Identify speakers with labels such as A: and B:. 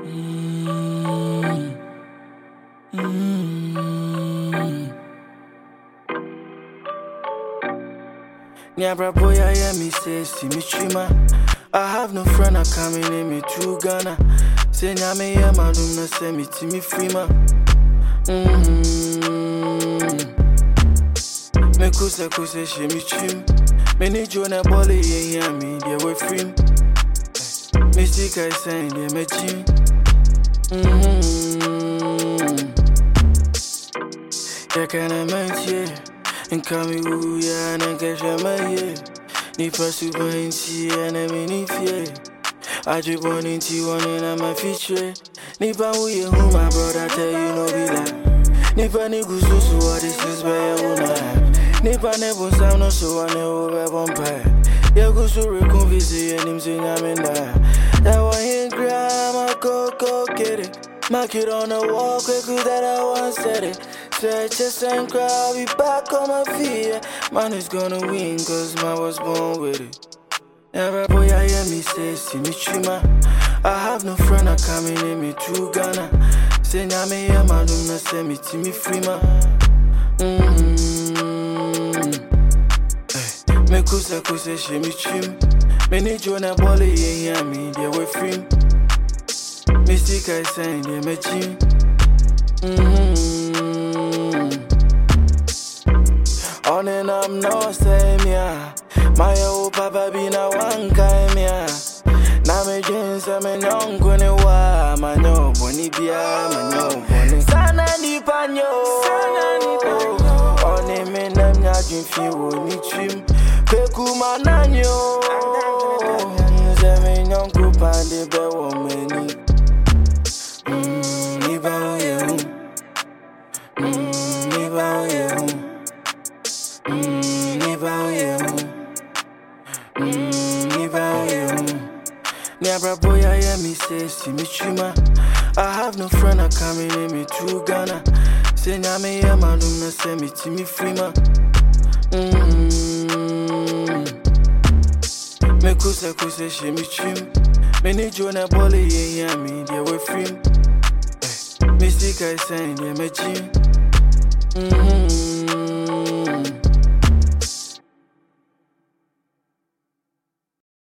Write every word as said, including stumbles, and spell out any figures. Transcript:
A: Mm. Mm. Nyabra boy, I am me say, see me chima. I have no friend, I coming in me to Ghana. Say, Nyame, ya madum, na say me to me free ma. Mm. Me kusa kusa, she me chim. Me need you na bolly, yeah, me, they were free. Me sick, I say, yeah, me chim. Mm-hmm. Yeah, can I mind you? And come you, yeah, and I get your money. Ni pursue behind you, and I mean, if you I just want into you, and I'm a feature. Ni pa who you, who my brother tell you, no be like. Ni pa ni gusu, so what this is by your own eye. Ni pa never sound no so, I never vampire. Ya gusu, reconvisi, and him saying, I'm in there. That one in grandma, go, go, get it. Mark it on the wall, quick, that I once said it. Say just and cry, I'll be back on my feet. Man is gonna win, cause man was born with it. Never boy, I hear me say, see me chima. I have no friend, I coming in me to Ghana. Say, Nyame, ya madum, na say me to me free ma. Mm-hmm. Hey. Me kusa kusa, she me chim. Me need you na bolly, yeah, me, they were free. Me sick, I say, yeah, me chim. Mm-hmm. On and I'm no same, yeah. My old papa be na one kind, yeah. Na me jeans, I'm a young gonna wa. My no bonny bia, my no bonny. Sana ni panyo, sana ni panyo. On a me na nyajin fi wo ni chim. Kweku mananyo. Zeme young group and the be wo many. Mm, ni ba wo ye hum. Mm, ni ba wo ye hum. Mm, if I you, mm, if I you, Nyabra boy, I hear me say, see me chima. I have no friend, I coming in me to Ghana. Say, Nyame, ya madum, na say me to me free ma. Mm. Me kusa kusa, she me chim. Me need you na bolly, yeah, me, they were free. Me sick, I say, yeah, me chim. Mm-hmm.